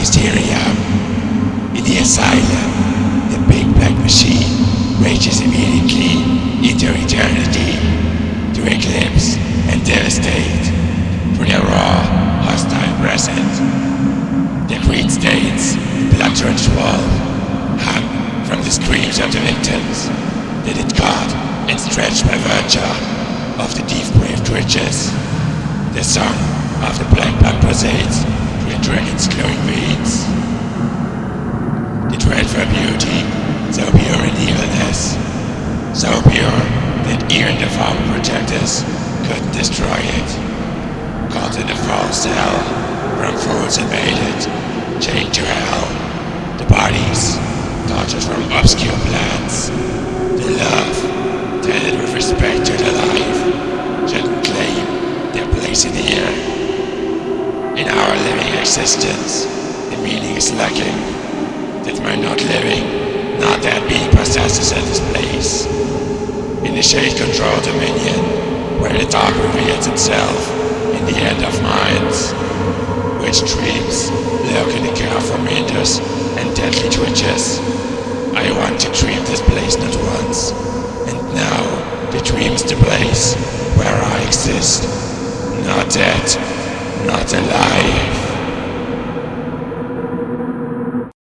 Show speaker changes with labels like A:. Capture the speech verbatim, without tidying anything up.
A: mysterium. In the asylum, the big black machine rages immediately into eternity to eclipse and devastate for their raw, hostile present. The creed states, blood-drenched wall, hung from the screams of the victims, that it caught and stretched by virtue of the deep-braved riches. The song of the black blood pulsates through the dragon's glowing veins. The dreadful beauty, so pure in evilness, so pure that even the foul protectors couldn't destroy it. Caught in a false hell, from fools invaded, chained to hell. The bodies, tortured from obscure plans. The love, tended with respect to the life, shouldn't claim their place in here. In our living existence, the meaning is lacking. That we're not living, not that being possesses at this place. In the shade-controlled dominion, where the dark reveals itself in the end of minds, which dreams lurk in the careful windows and deadly twitches. I want to dream this